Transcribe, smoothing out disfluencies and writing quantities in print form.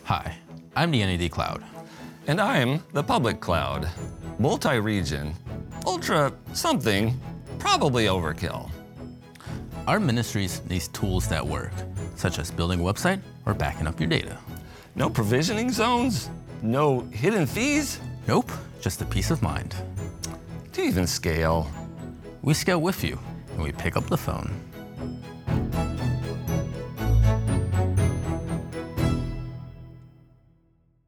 Hi, I'm the NAD Cloud. And I'm the public cloud. Multi-region, ultra something, probably overkill. Our ministries needs tools that work, such as building a website or backing up your data. No provisioning zones? No hidden fees? Nope, just a peace of mind. Do you even scale? We scale with you, and we pick up the phone.